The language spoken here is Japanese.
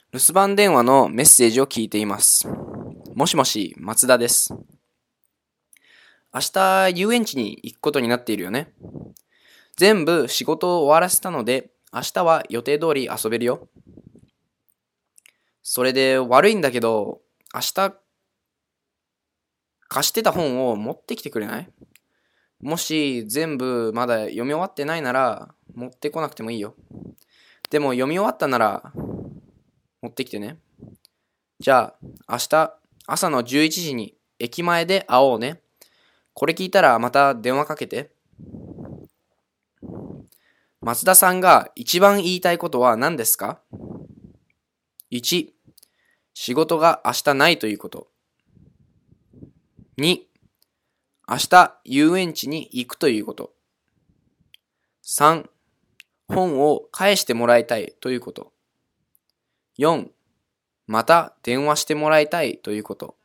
留守番電話のメッセージを聞いています。もしもし、松田です。明日遊園地に行くことになっているよね。全部仕事を終わらせたので、明日は予定通り遊べるよ。それで悪いんだけど、明日貸してた本を持ってきてくれない？もし全部まだ読み終わってないなら持ってこなくてもいいよ。でも読み終わったなら持ってきてね。じゃあ明日朝の11時に駅前で会おうね。これ聞いたらまた電話かけて。松田さんが一番言いたいことは何ですか？ 1、仕事が明日ないということ。2、明日遊園地に行くということ。3、本を返してもらいたいということ。4、また電話してもらいたいということ。